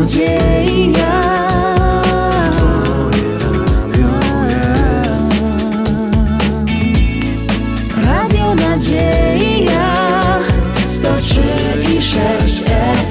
Nadzieja. Radio Nadzieja 103,6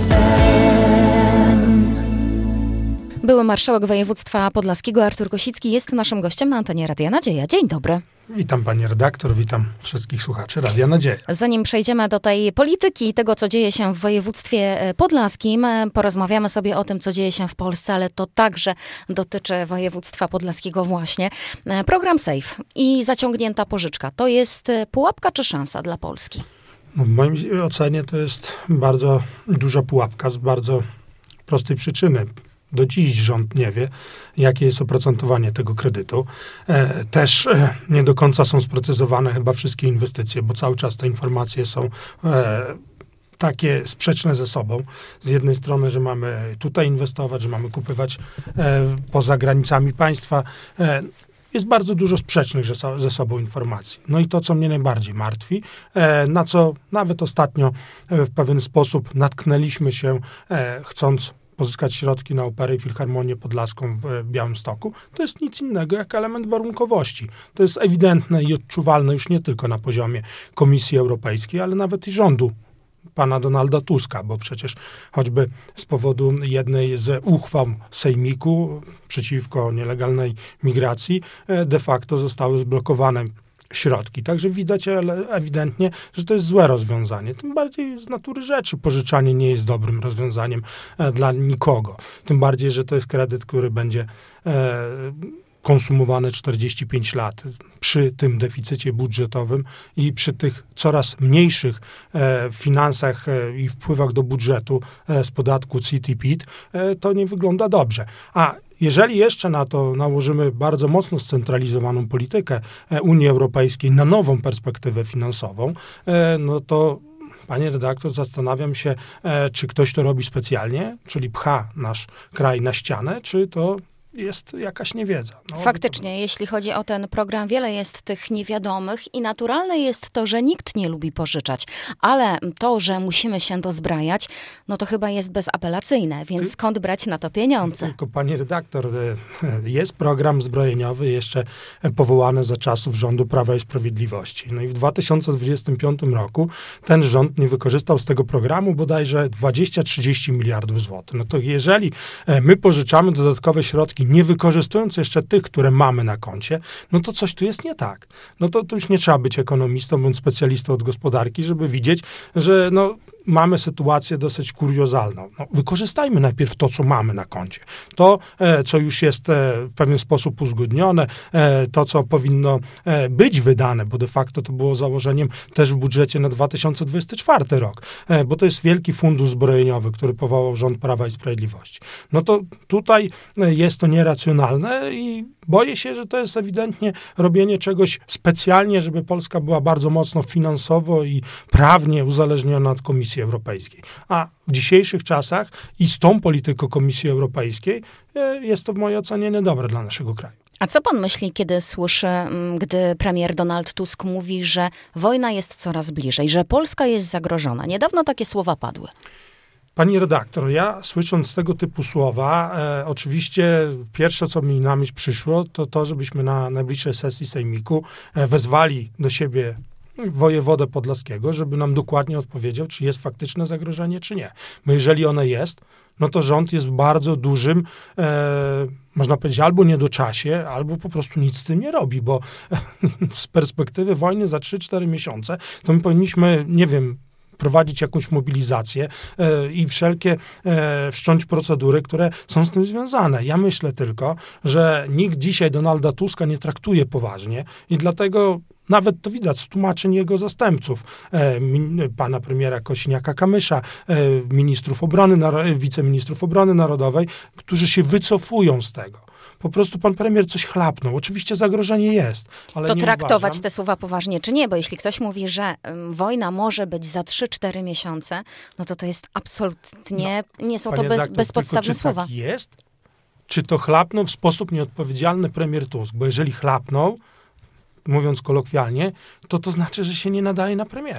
FM. Były marszałek województwa podlaskiego Artur Kosicki jest naszym gościem na antenie Radia Nadzieja. Dzień dobry. Witam pani redaktor, witam wszystkich słuchaczy Radia Nadzieja. Zanim przejdziemy do tej polityki i tego, co dzieje się w województwie podlaskim, porozmawiamy sobie o tym, co dzieje się w Polsce, ale to także dotyczy województwa podlaskiego właśnie. Program SAFE i zaciągnięta pożyczka, to jest pułapka czy szansa dla Polski? No, w mojej ocenie to jest bardzo duża pułapka z bardzo prostej przyczyny. Do dziś rząd nie wie, jakie jest oprocentowanie tego kredytu. Też nie do końca są sprecyzowane chyba wszystkie inwestycje, bo cały czas te informacje są takie sprzeczne ze sobą. Z jednej strony, że mamy tutaj inwestować, że mamy kupywać poza granicami państwa. Jest bardzo dużo sprzecznych ze sobą informacji. No i to, co mnie najbardziej martwi, na co nawet ostatnio w pewien sposób natknęliśmy się, chcąc pozyskać środki na Operę i Filharmonię Podlaską w Białymstoku, to jest nic innego jak element warunkowości. To jest ewidentne i odczuwalne już nie tylko na poziomie Komisji Europejskiej, ale nawet i rządu pana Donalda Tuska, bo przecież choćby z powodu jednej z uchwał Sejmiku przeciwko nielegalnej migracji de facto zostały zblokowane środki. Także widać ewidentnie, że to jest złe rozwiązanie. Tym bardziej z natury rzeczy pożyczanie nie jest dobrym rozwiązaniem dla nikogo. Tym bardziej, że to jest kredyt, który będzie konsumowany 45 lat. Przy tym deficycie budżetowym i przy tych coraz mniejszych finansach i wpływach do budżetu z podatku CIT i PIT, to nie wygląda dobrze. A jeżeli jeszcze na to nałożymy bardzo mocno scentralizowaną politykę Unii Europejskiej na nową perspektywę finansową, no to panie redaktor, zastanawiam się, czy ktoś to robi specjalnie, czyli pcha nasz kraj na ścianę, czy to jest jakaś niewiedza. No, faktycznie, jeśli chodzi o ten program, wiele jest tych niewiadomych i naturalne jest to, że nikt nie lubi pożyczać, ale to, że musimy się dozbrajać, no to chyba jest bezapelacyjne, więc skąd brać na to pieniądze? Tylko pani redaktor, jest program zbrojeniowy jeszcze powołany za czasów rządu Prawa i Sprawiedliwości. No i w 2025 roku ten rząd nie wykorzystał z tego programu bodajże 20-30 miliardów złotych. No to jeżeli my pożyczamy dodatkowe środki, nie wykorzystując jeszcze tych, które mamy na koncie, no to coś tu jest nie tak. No to już nie trzeba być ekonomistą bądź specjalistą od gospodarki, żeby widzieć, że mamy sytuację dosyć kuriozalną. No, wykorzystajmy najpierw to, co mamy na koncie. To, co już jest w pewien sposób uzgodnione, to, co powinno być wydane, bo de facto to było założeniem też w budżecie na 2024 rok, bo to jest wielki fundusz zbrojeniowy, który powołał rząd Prawa i Sprawiedliwości. No to tutaj jest to nieracjonalne i boję się, że to jest ewidentnie robienie czegoś specjalnie, żeby Polska była bardzo mocno finansowo i prawnie uzależniona od Komisji Europejskiej. A w dzisiejszych czasach i z tą polityką Komisji Europejskiej jest to w mojej ocenie niedobre dla naszego kraju. A co pan myśli, kiedy słyszy, gdy premier Donald Tusk mówi, że wojna jest coraz bliżej, że Polska jest zagrożona? Niedawno takie słowa padły. Pani redaktor, ja słysząc tego typu słowa, oczywiście pierwsze, co mi na myśl przyszło, to żebyśmy na najbliższej sesji Sejmiku wezwali do siebie wojewodę podlaskiego, żeby nam dokładnie odpowiedział, czy jest faktyczne zagrożenie, czy nie. Bo jeżeli one jest, no to rząd jest w bardzo dużym, można powiedzieć, albo niedoczasie, albo po prostu nic z tym nie robi, bo z perspektywy wojny za 3-4 miesiące, to my powinniśmy, nie wiem, prowadzić jakąś mobilizację i wszelkie wszcząć procedury, które są z tym związane. Ja myślę tylko, że nikt dzisiaj Donalda Tuska nie traktuje poważnie i dlatego nawet to widać z tłumaczeń jego zastępców, pana premiera Kosiniaka-Kamysza, wiceministrów obrony narodowej, którzy się wycofują z tego. Po prostu pan premier coś chlapnął. Oczywiście zagrożenie jest, ale to nie traktować uważam. te słowa poważnie, czy nie? Bo jeśli ktoś mówi, że wojna może być za 3-4 miesiące, no to jest absolutnie, nie są to bezpodstawne słowa. Tak jest? Czy to chlapnął w sposób nieodpowiedzialny premier Tusk? Bo jeżeli chlapnął, mówiąc kolokwialnie, to znaczy, że się nie nadaje na premiera.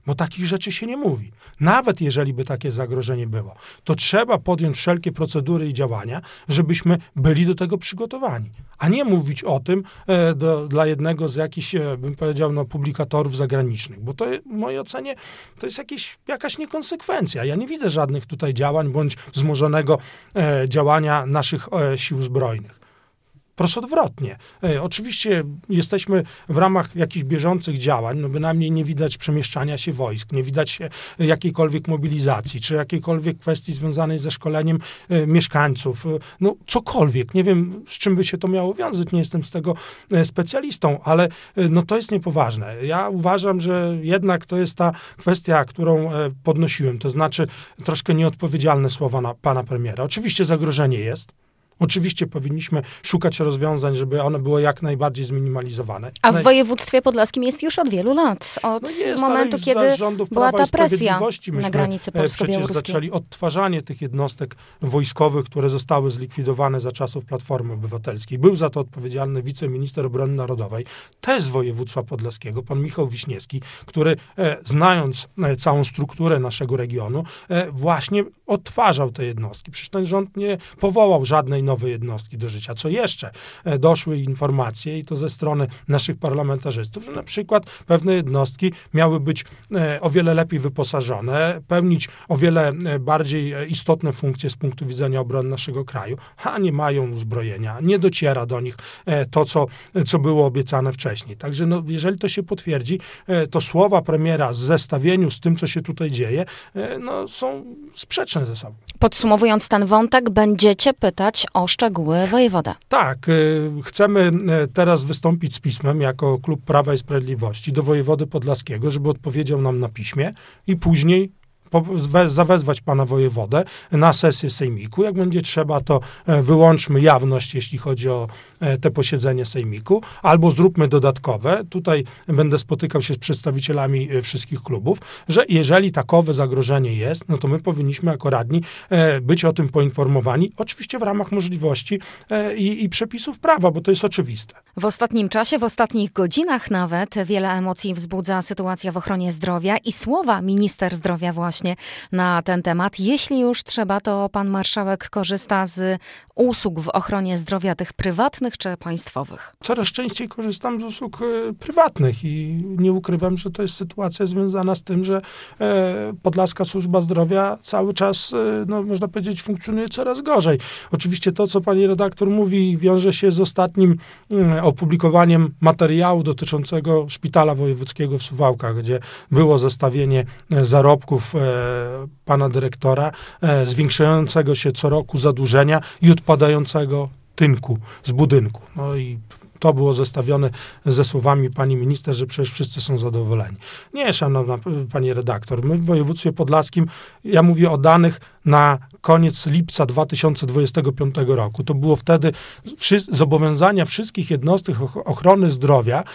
bo takich rzeczy się nie mówi. Nawet jeżeli by takie zagrożenie było, to trzeba podjąć wszelkie procedury i działania, żebyśmy byli do tego przygotowani. A nie mówić o tym dla jednego z jakichś, bym powiedział, publikatorów zagranicznych, bo to w mojej ocenie to jest jakaś niekonsekwencja. Ja nie widzę żadnych tutaj działań bądź wzmożonego działania naszych sił zbrojnych. Prosto odwrotnie. Oczywiście jesteśmy w ramach jakichś bieżących działań, no bynajmniej nie widać przemieszczania się wojsk, nie widać jakiejkolwiek mobilizacji, czy jakiejkolwiek kwestii związanej ze szkoleniem mieszkańców, no cokolwiek. Nie wiem, z czym by się to miało wiązać, nie jestem z tego specjalistą, ale no to jest niepoważne. Ja uważam, że jednak to jest ta kwestia, którą podnosiłem, to znaczy troszkę nieodpowiedzialne słowa pana premiera. Oczywiście zagrożenie jest. Oczywiście powinniśmy szukać rozwiązań, żeby one było jak najbardziej zminimalizowane. A w województwie podlaskim jest już od wielu lat. Od momentu, kiedy była ta presja na granicy polsko-białoruskiej. Przecież zaczęli odtwarzanie tych jednostek wojskowych, które zostały zlikwidowane za czasów Platformy Obywatelskiej. Był za to odpowiedzialny wiceminister obrony narodowej, też z województwa podlaskiego, pan Michał Wiśniewski, który znając całą strukturę naszego regionu, właśnie odtwarzał te jednostki. Przecież ten rząd nie powołał żadnej nowe jednostki do życia. Co jeszcze? Doszły informacje i to ze strony naszych parlamentarzystów, że na przykład pewne jednostki miały być o wiele lepiej wyposażone, pełnić o wiele bardziej istotne funkcje z punktu widzenia obrony naszego kraju, a nie mają uzbrojenia, nie dociera do nich to, co było obiecane wcześniej. Także no, jeżeli to się potwierdzi, to słowa premiera w zestawieniu z tym, co się tutaj dzieje, no, są sprzeczne ze sobą. Podsumowując ten wątek, będziecie pytać o szczegóły wojewoda. Tak, chcemy teraz wystąpić z pismem jako Klub Prawa i Sprawiedliwości do wojewody podlaskiego, żeby odpowiedział nam na piśmie i później zawezwać pana wojewodę na sesję sejmiku. Jak będzie trzeba, to wyłączmy jawność, jeśli chodzi o te posiedzenie sejmiku, albo zróbmy dodatkowe. Tutaj będę spotykał się z przedstawicielami wszystkich klubów, że jeżeli takowe zagrożenie jest, no to my powinniśmy jako radni być o tym poinformowani, oczywiście w ramach możliwości i przepisów prawa, bo to jest oczywiste. W ostatnim czasie, w ostatnich godzinach nawet wiele emocji wzbudza sytuacja w ochronie zdrowia i słowa minister zdrowia właśnie na ten temat. Jeśli już trzeba, to pan marszałek korzysta z usług w ochronie zdrowia tych prywatnych czy państwowych? Coraz częściej korzystam z usług prywatnych i nie ukrywam, że to jest sytuacja związana z tym, że Podlaska Służba Zdrowia cały czas, no, można powiedzieć, funkcjonuje coraz gorzej. Oczywiście to, co pani redaktor mówi, wiąże się z ostatnim opublikowaniem materiału dotyczącego Szpitala Wojewódzkiego w Suwałkach, gdzie było zestawienie zarobków pana dyrektora, zwiększającego się co roku zadłużenia i odpadającego tynku z budynku. No i to było zestawione ze słowami pani minister, że przecież wszyscy są zadowoleni. Nie, szanowna pani redaktor, my w województwie podlaskim, ja mówię o danych na koniec lipca 2025 roku. To było wtedy zobowiązania wszystkich jednostek ochrony zdrowia,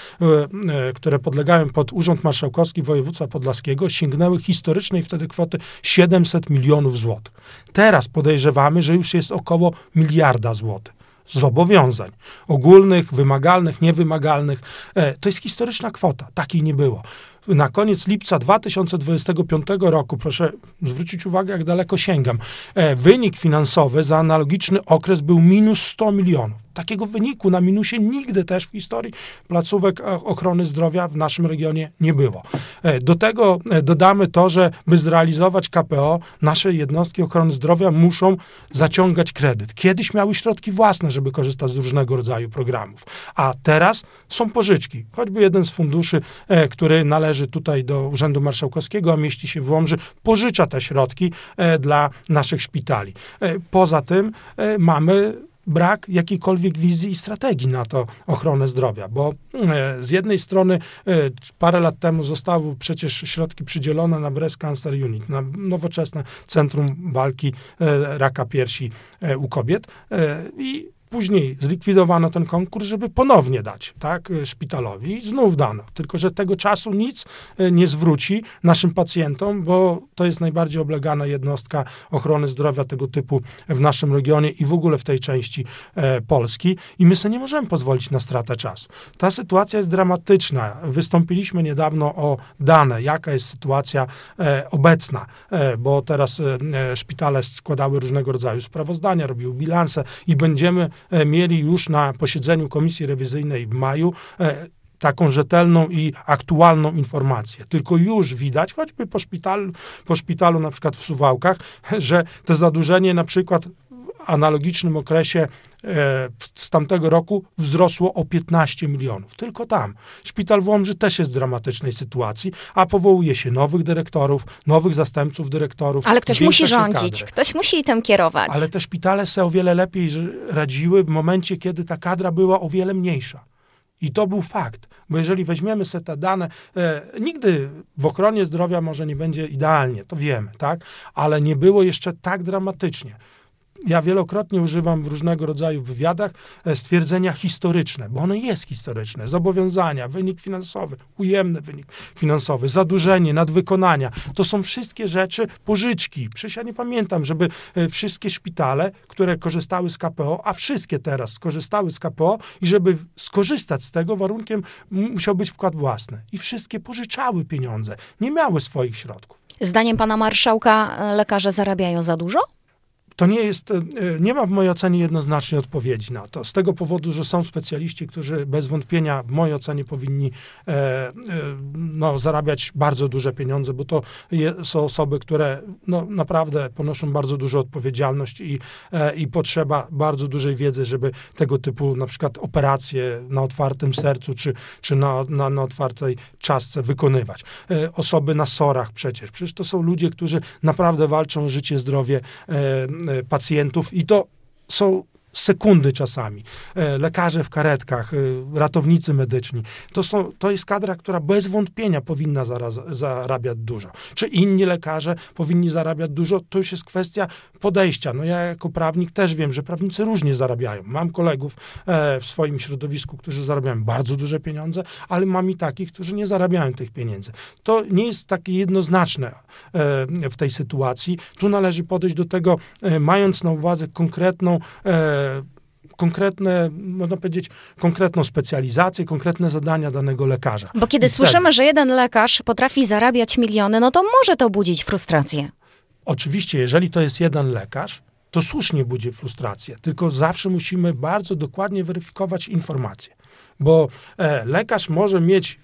które podlegają pod Urząd Marszałkowski Województwa Podlaskiego, sięgnęły historycznej wtedy kwoty 700 milionów złotych. Teraz podejrzewamy, że już jest około 1 miliarda złotych. Zobowiązań ogólnych, wymagalnych, niewymagalnych. To jest historyczna kwota. Takiej nie było. Na koniec lipca 2025 roku, proszę zwrócić uwagę, jak daleko sięgam, wynik finansowy za analogiczny okres był minus 100 milionów. Takiego wyniku na minusie nigdy też w historii placówek ochrony zdrowia w naszym regionie nie było. Do tego dodamy to, że by zrealizować KPO, nasze jednostki ochrony zdrowia muszą zaciągać kredyt. Kiedyś miały środki własne, żeby korzystać z różnego rodzaju programów, a teraz są pożyczki. Choćby jeden z funduszy, który należy tutaj do Urzędu Marszałkowskiego, a mieści się w Łomży, pożycza te środki dla naszych szpitali. Poza tym mamy brak jakiejkolwiek wizji i strategii na to ochronę zdrowia, bo z jednej strony parę lat temu zostały przecież środki przydzielone na Breast Cancer Unit, na nowoczesne Centrum Walki Raka Piersi u Kobiet i Później zlikwidowano ten konkurs, żeby ponownie dać, tak, szpitalowi i znów dano. Tylko że tego czasu nic nie zwróci naszym pacjentom, bo to jest najbardziej oblegana jednostka ochrony zdrowia tego typu w naszym regionie i w ogóle w tej części Polski. I my sobie nie możemy pozwolić na stratę czasu. Ta sytuacja jest dramatyczna. Wystąpiliśmy niedawno o dane, jaka jest sytuacja obecna, bo teraz szpitale składały różnego rodzaju sprawozdania, robiły bilanse i będziemy mieli już na posiedzeniu Komisji Rewizyjnej w maju taką rzetelną i aktualną informację. Tylko już widać, choćby po szpitalu na przykład w Suwałkach, że to zadłużenie na przykład w analogicznym okresie z tamtego roku wzrosło o 15 milionów. Tylko tam. Szpital w Łomży też jest w dramatycznej sytuacji, a powołuje się nowych dyrektorów, nowych zastępców dyrektorów. Ale ktoś musi rządzić, ktoś musi tym kierować. Ale te szpitale sobie o wiele lepiej radziły w momencie, kiedy ta kadra była o wiele mniejsza. I to był fakt, bo jeżeli weźmiemy sobie te dane, nigdy w ochronie zdrowia może nie będzie idealnie, to wiemy, tak? Ale nie było jeszcze tak dramatycznie. Ja wielokrotnie używam w różnego rodzaju wywiadach stwierdzenia historyczne, bo ono jest historyczne. Zobowiązania, wynik finansowy, ujemny wynik finansowy, zadłużenie, nadwykonania. To są wszystkie rzeczy, pożyczki. Przecież ja nie pamiętam, żeby wszystkie szpitale, które korzystały z KPO, a wszystkie teraz skorzystały z KPO i żeby skorzystać z tego, warunkiem musiał być wkład własny. I wszystkie pożyczały pieniądze, nie miały swoich środków. Zdaniem pana marszałka lekarze zarabiają za dużo? To nie ma w mojej ocenie jednoznacznej odpowiedzi na to. Z tego powodu, że są specjaliści, którzy bez wątpienia w mojej ocenie powinni zarabiać bardzo duże pieniądze, bo to są osoby, które naprawdę ponoszą bardzo dużą odpowiedzialność i potrzeba bardzo dużej wiedzy, żeby tego typu na przykład operacje na otwartym sercu czy na otwartej czaszce wykonywać. Osoby na SOR-ach przecież to są ludzie, którzy naprawdę walczą o życie, zdrowie pacjentów i to są sekundy czasami. Lekarze w karetkach, ratownicy medyczni. To jest kadra, która bez wątpienia powinna zarabiać dużo. Czy inni lekarze powinni zarabiać dużo? To już jest kwestia podejścia. Ja jako prawnik też wiem, że prawnicy różnie zarabiają. Mam kolegów w swoim środowisku, którzy zarabiają bardzo duże pieniądze, ale mam i takich, którzy nie zarabiają tych pieniędzy. To nie jest takie jednoznaczne w tej sytuacji. Tu należy podejść do tego, mając na uwadze konkretną specjalizację, konkretne zadania danego lekarza. Bo kiedy słyszymy, że jeden lekarz potrafi zarabiać miliony, no to może to budzić frustrację. Oczywiście, jeżeli to jest jeden lekarz, to słusznie budzi frustrację, tylko zawsze musimy bardzo dokładnie weryfikować informacje, bo lekarz może mieć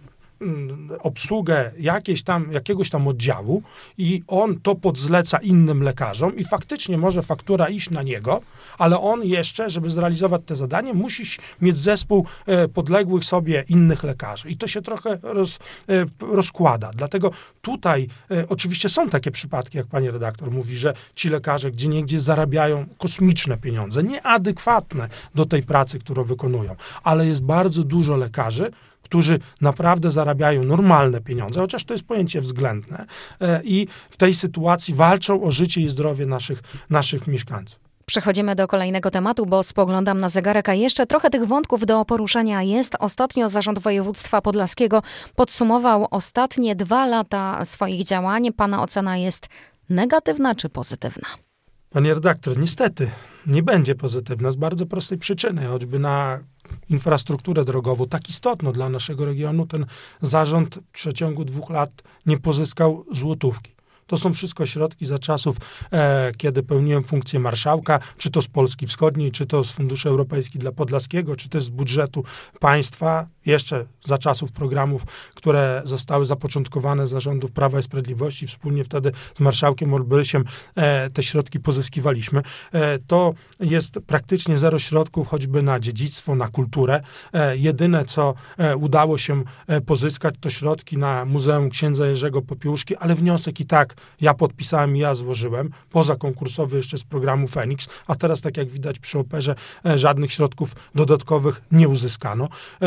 obsługę jakiegoś tam oddziału i on to podzleca innym lekarzom i faktycznie może faktura iść na niego, ale on jeszcze, żeby zrealizować te zadanie, musi mieć zespół podległych sobie innych lekarzy. I to się trochę rozkłada. Dlatego tutaj oczywiście są takie przypadki, jak pani redaktor mówi, że ci lekarze gdzieniegdzie zarabiają kosmiczne pieniądze, nieadekwatne do tej pracy, którą wykonują. Ale jest bardzo dużo lekarzy, którzy naprawdę zarabiają normalne pieniądze, chociaż to jest pojęcie względne i w tej sytuacji walczą o życie i zdrowie naszych mieszkańców. Przechodzimy do kolejnego tematu, bo spoglądam na zegarek, a jeszcze trochę tych wątków do poruszenia jest. Ostatnio Zarząd Województwa Podlaskiego podsumował ostatnie 2 lata swoich działań. Pana ocena jest negatywna czy pozytywna? Panie redaktor, niestety nie będzie pozytywna z bardzo prostej przyczyny, choćby na infrastrukturę drogową, tak istotną dla naszego regionu, ten zarząd w przeciągu 2 lat nie pozyskał złotówki. To są wszystko środki za czasów, kiedy pełniłem funkcję marszałka, czy to z Polski Wschodniej, czy to z Funduszy Europejskich dla Podlaskiego, czy też z budżetu państwa, jeszcze za czasów programów, które zostały zapoczątkowane za rządów Prawa i Sprawiedliwości. Wspólnie wtedy z marszałkiem Olbrysiem te środki pozyskiwaliśmy. To jest praktycznie 0 środków, choćby na dziedzictwo, na kulturę. Jedyne, co udało się pozyskać, to środki na Muzeum Księdza Jerzego Popiełuszki, ale wniosek i tak ja podpisałem i ja złożyłem, pozakonkursowy jeszcze z programu Feniks, a teraz, tak jak widać przy operze, żadnych środków dodatkowych nie uzyskano.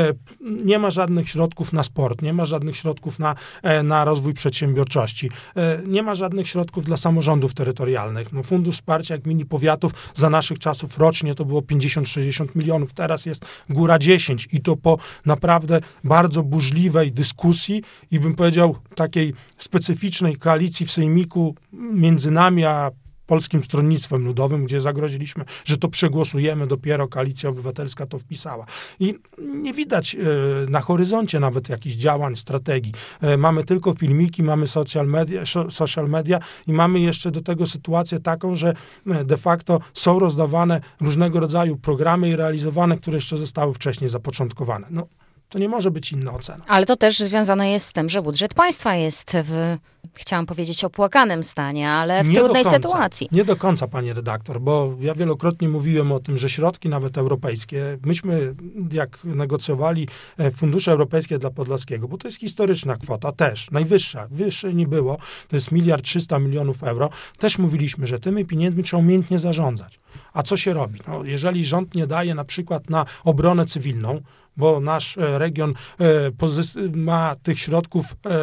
nie ma żadnych środków na sport, nie ma żadnych środków na rozwój przedsiębiorczości, nie ma żadnych środków dla samorządów terytorialnych. No, fundusz wsparcia gmin i powiatów za naszych czasów rocznie to było 50-60 milionów, teraz jest góra 10 i to po naprawdę bardzo burzliwej dyskusji i bym powiedział takiej specyficznej koalicji w sejmiku między nami a Polskim Stronnictwem Ludowym, gdzie zagroziliśmy, że to przegłosujemy, dopiero Koalicja Obywatelska to wpisała. I nie widać na horyzoncie nawet jakichś działań, strategii. Mamy tylko filmiki, mamy social media i mamy jeszcze do tego sytuację taką, że de facto są rozdawane różnego rodzaju programy i realizowane, które jeszcze zostały wcześniej zapoczątkowane. No, to nie może być inna ocena. Ale to też związane jest z tym, że budżet państwa jest chciałam powiedzieć, opłakanym stanie, ale w trudnej sytuacji. Nie do końca, pani redaktor, bo ja wielokrotnie mówiłem o tym, że środki nawet europejskie, myśmy jak negocjowali fundusze europejskie dla Podlaskiego, bo to jest historyczna kwota też, najwyższa, wyższej nie było, to jest 1,3 mld euro, też mówiliśmy, że tymi pieniędzmi trzeba umiejętnie zarządzać. A co się robi? No, jeżeli rząd nie daje na przykład na obronę cywilną, bo nasz region ma tych środków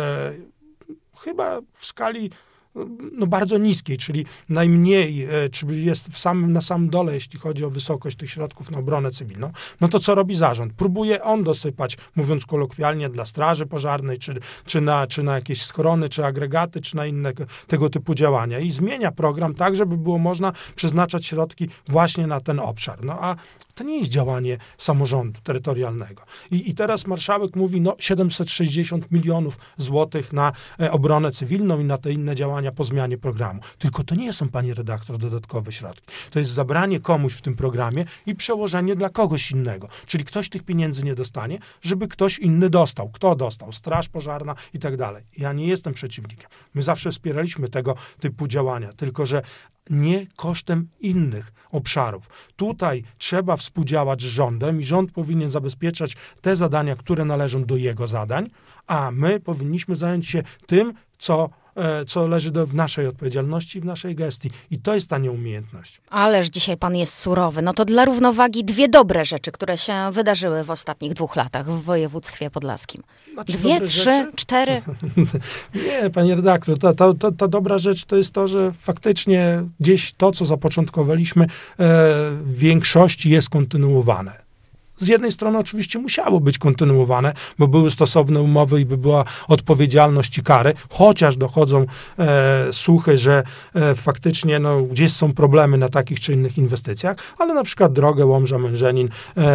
chyba w skali bardzo niskiej, czyli najmniej, czyli jest na samym dole, jeśli chodzi o wysokość tych środków na obronę cywilną, no to co robi zarząd? Próbuje on dosypać, mówiąc kolokwialnie, dla straży pożarnej, czy na jakieś schrony, czy agregaty, czy na inne tego typu działania i zmienia program tak, żeby było można przeznaczać środki właśnie na ten obszar. No a to nie jest działanie samorządu terytorialnego. I teraz marszałek mówi, 760 milionów złotych na obronę cywilną i na te inne działania po zmianie programu. Tylko to nie są, pani redaktor, dodatkowe środki. To jest zabranie komuś w tym programie i przełożenie dla kogoś innego. Czyli ktoś tych pieniędzy nie dostanie, żeby ktoś inny dostał. Kto dostał? Straż pożarna i tak dalej. Ja nie jestem przeciwnikiem. My zawsze wspieraliśmy tego typu działania, tylko że nie kosztem innych obszarów. Tutaj trzeba współdziałać z rządem i rząd powinien zabezpieczać te zadania, które należą do jego zadań, a my powinniśmy zająć się tym, co leży w naszej odpowiedzialności, w naszej gestii. I to jest ta nieumiejętność. Ależ dzisiaj pan jest surowy. No to dla równowagi 2 dobre rzeczy, które się wydarzyły w ostatnich 2 latach w województwie podlaskim. 2, 3, 4? Nie, pani redaktor, ta dobra rzecz to jest to, że faktycznie gdzieś to, co zapoczątkowaliśmy, w większości jest kontynuowane. Z jednej strony oczywiście musiało być kontynuowane, bo były stosowne umowy i by była odpowiedzialność i kary, chociaż dochodzą słuchy, że faktycznie gdzieś są problemy na takich czy innych inwestycjach, ale na przykład drogę Łomża-Mężenin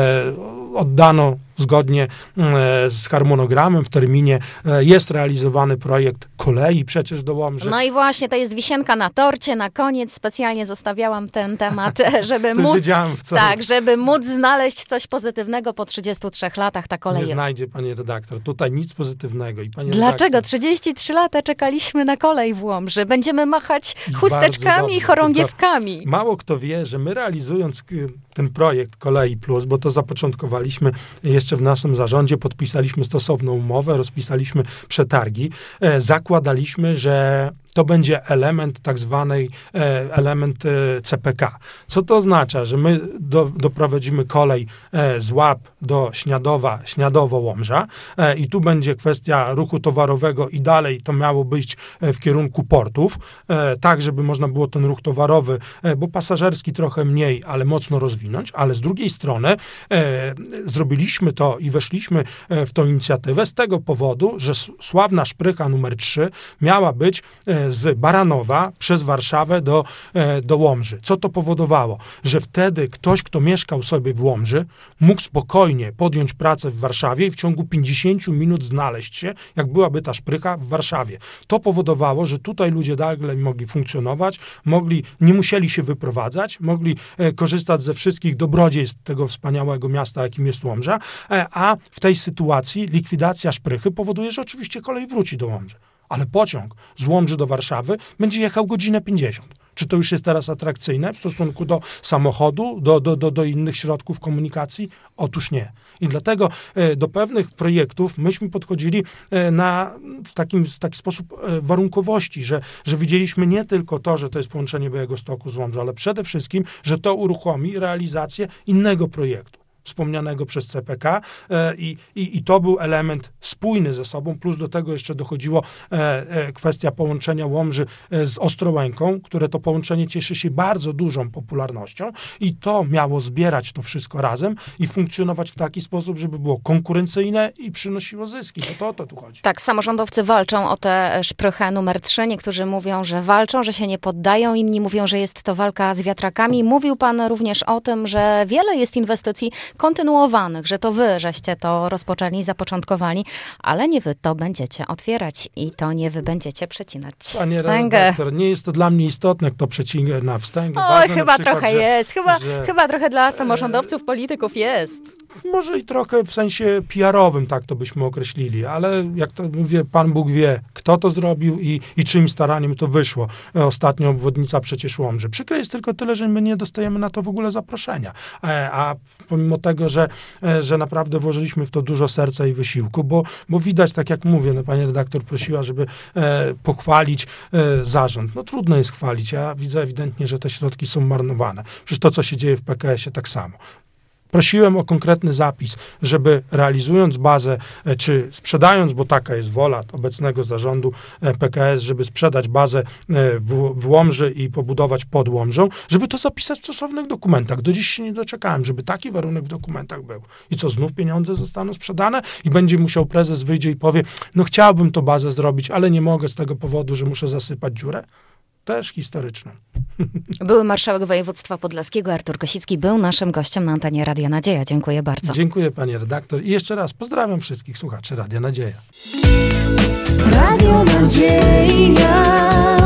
oddano zgodnie z harmonogramem, w terminie jest realizowany projekt kolei przecież do Łomży. No i właśnie, to jest wisienka na torcie, na koniec specjalnie zostawiałam ten temat, żeby żeby móc znaleźć coś pozytywnego po 33 latach, ta kolej. Nie znajdzie, pani redaktor, tutaj nic pozytywnego. Dlaczego? 33 lata czekaliśmy na kolej w Łomży. Będziemy machać chusteczkami i chorągiewkami. Mało kto wie, że my realizując ten projekt Kolei Plus, bo to zapoczątkowaliśmy jeszcze w naszym zarządzie, podpisaliśmy stosowną umowę, rozpisaliśmy przetargi, zakładaliśmy, że to będzie element tak zwany element CPK. Co to oznacza? Że my doprowadzimy kolej z Łap do Śniadowa, Śniadowo-Łomża i tu będzie kwestia ruchu towarowego i dalej to miało być w kierunku portów, tak, żeby można było ten ruch towarowy, bo pasażerski trochę mniej, ale mocno rozwinąć, ale z drugiej strony zrobiliśmy to i weszliśmy w tą inicjatywę z tego powodu, że sławna szprycha numer 3 miała być z Baranowa przez Warszawę do Łomży. Co to powodowało? Że wtedy ktoś, kto mieszkał sobie w Łomży, mógł spokojnie podjąć pracę w Warszawie i w ciągu 50 minut znaleźć się, jak byłaby ta szprycha w Warszawie. To powodowało, że tutaj ludzie dalej mogli funkcjonować, nie musieli się wyprowadzać, mogli korzystać ze wszystkich dobrodziejstw tego wspaniałego miasta, jakim jest Łomża, a w tej sytuacji likwidacja szprychy powoduje, że oczywiście kolej wróci do Łomży. Ale pociąg z Łomży do Warszawy będzie jechał godzinę 50. Czy to już jest teraz atrakcyjne w stosunku do samochodu, do innych środków komunikacji? Otóż nie. I dlatego do pewnych projektów myśmy podchodzili w taki sposób warunkowości, że widzieliśmy nie tylko to, że to jest połączenie Białegostoku z Łomżą, ale przede wszystkim, że to uruchomi realizację innego projektu. wspomnianego przez CPK i to był element spójny ze sobą, plus do tego jeszcze dochodziło kwestia połączenia Łomży z Ostrołęką, które to połączenie cieszy się bardzo dużą popularnością i to miało zbierać to wszystko razem i funkcjonować w taki sposób, żeby było konkurencyjne i przynosiło zyski. To o to tu chodzi. Tak, samorządowcy walczą o tę szprychę numer 3. Niektórzy mówią, że walczą, że się nie poddają, inni mówią, że jest to walka z wiatrakami. Mówił pan również o tym, że wiele jest inwestycji kontynuowanych, że to wy żeście to rozpoczęli, zapoczątkowali, ale nie wy to będziecie otwierać i to nie wy będziecie przecinać Panie wstęgę. redaktor, nie jest to dla mnie istotne, kto przecina na wstęgę. Oj, chyba trochę jest. Chyba trochę dla samorządowców, polityków jest. Może i trochę w sensie PR-owym, tak to byśmy określili, ale jak to mówię, Pan Bóg wie, kto to zrobił i czyim staraniem to wyszło. Ostatnio obwodnica przecież Łomży. Przykre jest tylko tyle, że my nie dostajemy na to w ogóle zaproszenia. A pomimo tego, że naprawdę włożyliśmy w to dużo serca i wysiłku, bo widać, tak jak mówię, no pani redaktor prosiła, żeby pochwalić zarząd. No trudno jest chwalić. Ja widzę ewidentnie, że te środki są marnowane. Przecież to, co się dzieje w PKS-ie, tak samo. Prosiłem o konkretny zapis, żeby realizując bazę, czy sprzedając, bo taka jest wola obecnego zarządu PKS, żeby sprzedać bazę w Łomży i pobudować pod Łomżą, żeby to zapisać w stosownych dokumentach. Do dziś się nie doczekałem, żeby taki warunek w dokumentach był. I co, znów pieniądze zostaną sprzedane i będzie musiał prezes wyjdzie i powie, no chciałbym to bazę zrobić, ale nie mogę z tego powodu, że muszę zasypać dziurę? Też historyczną. Były marszałek województwa podlaskiego Artur Kosicki był naszym gościem na antenie Radia Nadzieja. Dziękuję bardzo. Dziękuję panie redaktor i jeszcze raz pozdrawiam wszystkich słuchaczy Radia Nadzieja. Radio Nadzieja.